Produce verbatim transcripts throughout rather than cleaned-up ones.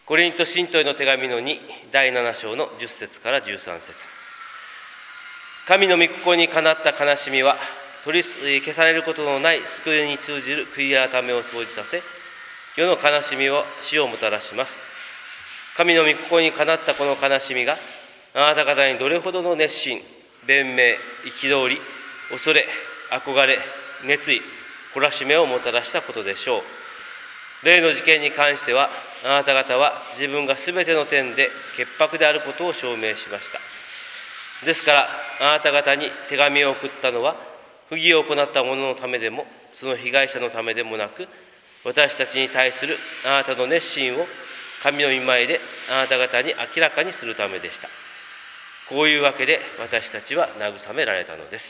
コリント信徒への手紙のに、だいなな章のじゅっ節からじゅうさん節。神の御心にかなった悲しみは、取り消されることのない救いに通じる悔い改めを生じさせ、世の悲しみを死をもたらします。神の御心にかなったこの悲しみが、あなた方にどれほどの熱心、弁明、憤り、恐れ、憧れ、熱意、懲らしめをもたらしたことでしょう。例の事件に関しては、あなた方は自分がすべての点で潔白であることを証明しました。ですから、あなた方に手紙を送ったのは、不義を行った者のためでも、その被害者のためでもなく、私たちに対するあなたの熱心を神の御前であなた方に明らかにするためでした。こういうわけで私たちは慰められたのです。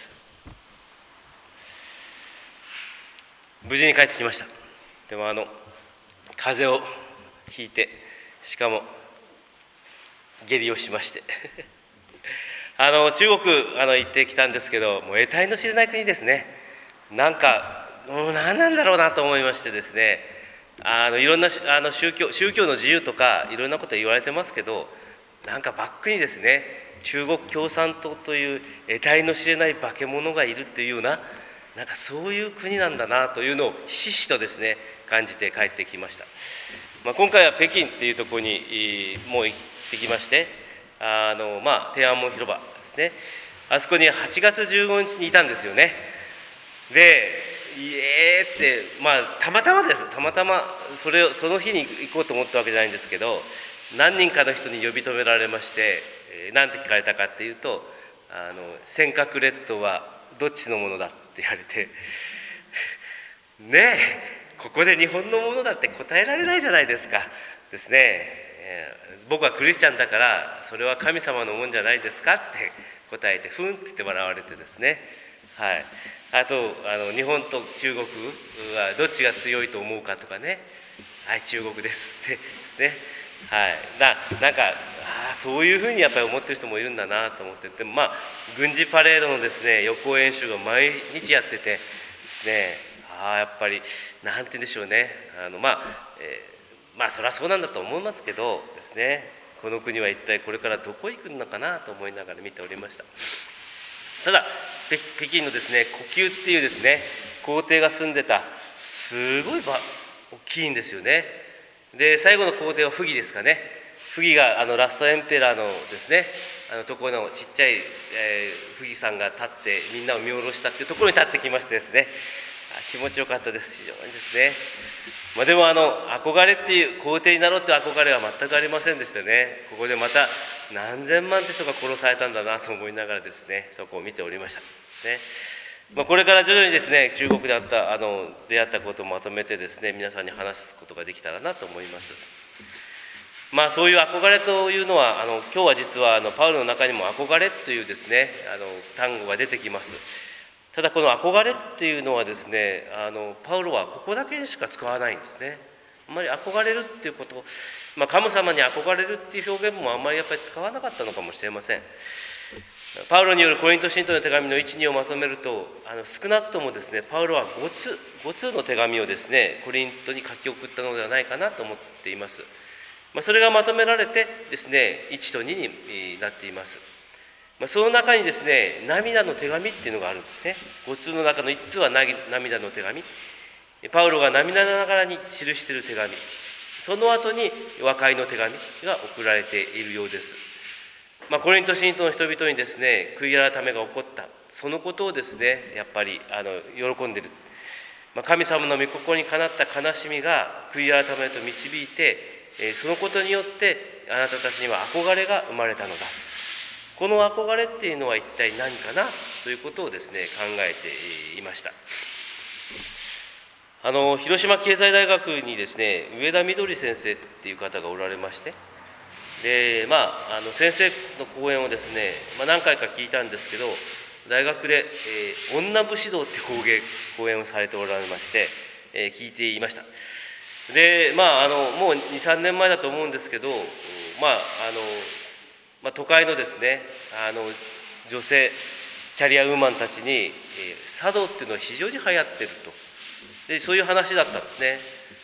無事に帰ってきました。でもあの風邪をひいて、しかも下痢をしましてあの中国あの行ってきたんですけど、もう得体の知れない国ですね。なんかもう何なんだろうなと思いましてですね、あのいろんなあの宗教宗教の自由とかいろんなこと言われてますけど、なんかバックにですね、中国共産党という得体の知れない化け物がいるっていうような、なんかそういう国なんだなというのをひしひしとですね感じて帰ってきました。まあ、今回は北京っていうところにもう行ってきまして、あの、まあ、天安門広場ですね、あそこにはちがつじゅうごにちにいたんですよね。で、いえーって、まあ、たまたまです、たまたまそれをその日に行こうと思ったわけじゃないんですけど、何人かの人に呼び止められまして、えー、何て聞かれたかっていうと、あの尖閣列島はどっちのものだって言われてねえ、ここで日本のものだって答えられないじゃないですかですね、えー、僕はクリスチャンだからそれは神様のもんじゃないですかって答えて、ふんって言って笑われてですね、はい、あとあの日本と中国はどっちが強いと思うかとかね、はい、中国ですってですね、はい、な, なんかあそういうふうにやっぱり思ってる人もいるんだなと思って、でもまあ軍事パレードのですね予行演習が毎日やっててですね、あやっぱりなんて言うんでしょうね、あのまあ、えー、まあそりゃそうなんだと思いますけどですね、この国は一体これからどこ行くのかなと思いながら見ておりました。ただ北京のですね故宮っていうですね皇帝が住んでたすごい場大きいんですよね。で最後の皇帝は溥儀ですかね、溥儀があのラストエンペラーのですねあのところのちっちゃい、えー、溥儀さんが立ってみんなを見下ろしたっていうところに立ってきましてですね、気持ちよかったです。非常にですね、まあ、でもあの憧れっていう皇帝になろうっていう憧れは全くありませんでしたね。ここでまた何千万って人が殺されたんだなと思いながらですね、そこを見ておりましたね。まあ、これから徐々にですね中国であったあの出会ったことをまとめてですね皆さんに話すことができたらなと思います。まあそういう憧れというのはあの今日は実はあのパウロの中にも憧れというですねあの単語が出てきます。ただこの憧れっていうのはですねあのパウロはここだけしか使わないんですね。あんまり憧れるっていうこと、まあ、神様に憧れるっていう表現もあんまりやっぱり使わなかったのかもしれません。パウロによるコリント信徒の手紙のいち、にをまとめると、あの少なくともですねパウロはごつう、ごつうの手紙をですねコリントに書き送ったのではないかなと思っています。まあ、それがまとめられてですねいちとにになっています。まあ、その中にですね涙の手紙っていうのがあるんですね。ごつうの中のいっつは涙の手紙、パウロが涙ながらに記している手紙、その後に和解の手紙が送られているようです。まあ、コリント信徒の人々にですね悔い改めが起こったそのことをですねやっぱりあの喜んでいる、まあ、神様の御心にかなった悲しみが悔い改めと導いて、そのことによってあなたたちには憧れが生まれたのだ。この憧れっていうのは一体何かなということをですね考えていました。あの広島経済大学にですね上田みどり先生っていう方がおられまして、でまああの先生の講演をですね、まあ、何回か聞いたんですけど、大学で、えー、女武士道って講演講演をされておられまして、えー、聞いていました。でまああのもうに、さんねんまえだと思うんですけど、まああのまあ、都会のですねあの女性キャリアウーマンたちに、えー、茶道っていうのは非常に流行っていると、でそういう話だったんですね。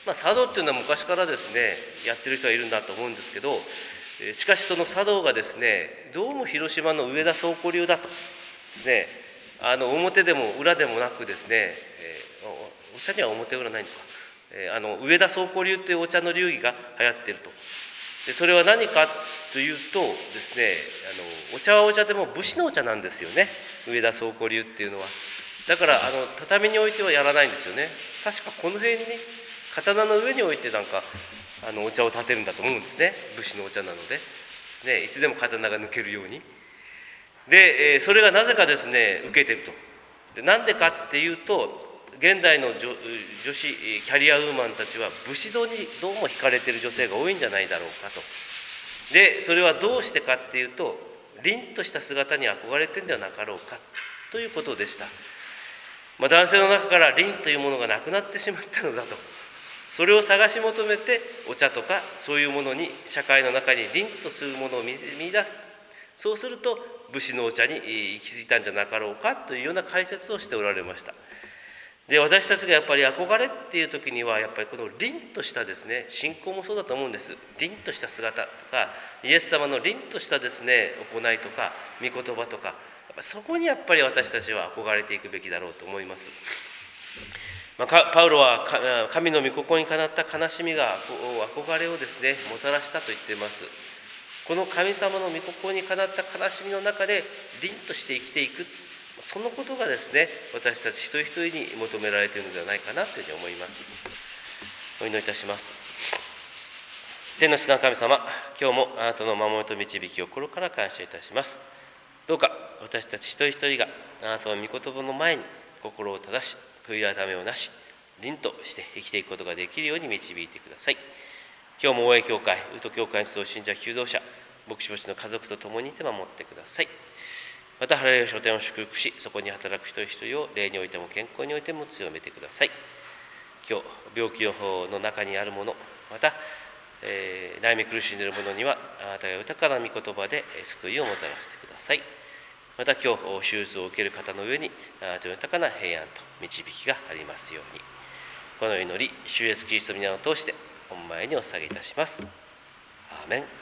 まあ、茶道っていうのは昔からですねやってる人はいるんだと思うんですけど、しかしその茶道がですねどうも広島の上田宗子流だとですね、あの表でも裏でもなくですね、えー、お茶には表裏ないのか、えー、あの上田宗子流というお茶の流儀が流行っていると。でそれは何かというとですね、あのお茶はお茶でも武士のお茶なんですよね、上田宗子流っていうのは。だからあの畳に置いてはやらないんですよね。確かこの辺に刀の上に置いてなんかあのお茶を立てるんだと思うんですね。武士のお茶なのでですね、いつでも刀が抜けるように。でそれがなぜかですね受けてると。でなんでかっていうと、現代の 女, 女子キャリアウーマンたちは武士道にどうも惹かれている女性が多いんじゃないだろうかと。でそれはどうしてかっていうと、凛とした姿に憧れてるんではなかろうかということでした。まあ、男性の中から凛というものがなくなってしまったのだと。それを探し求めてお茶とかそういうものに、社会の中に凛とするものを見出す。そうすると武士のお茶に行き着いたんじゃなかろうかというような解説をしておられました。で私たちがやっぱり憧れっていう時にはやっぱりこの凛としたですね、信仰もそうだと思うんです。凛とした姿とかイエス様の凛としたですね行いとか御言葉とか、やっぱそこにやっぱり私たちは憧れていくべきだろうと思います。まあ、パウロは神の御心にかなった悲しみが憧れをですねもたらしたと言っています。この神様の御心にかなった悲しみの中で凛として生きていく、そのことがですね私たち一人一人に求められているのではないかなというふうに思います。お祈りいたします。天の父なる神様、今日もあなたの守りと導きを心から感謝いたします。どうか私たち一人一人があなたの御言葉の前に心を正し、悔い改めをなし、凛として生きていくことができるように導いてください。今日も大江教会、宇都教会に集う信者求道者、牧師牧師の家族と共にいて守ってください。また、晴れる書店を祝福し、そこに働く一人一人を霊においても健康においても強めてください。今日、病気の方の中にあるもの、また、えー、悩み苦しんでいる者には、あなたが豊かな御言葉で救いをもたらしてください。また、今日、手術を受ける方の上に、あなたの豊かな平安と導きがありますように。この祈り、主イエスキリストの皆を通して、御前にお捧げいたします。アーメン。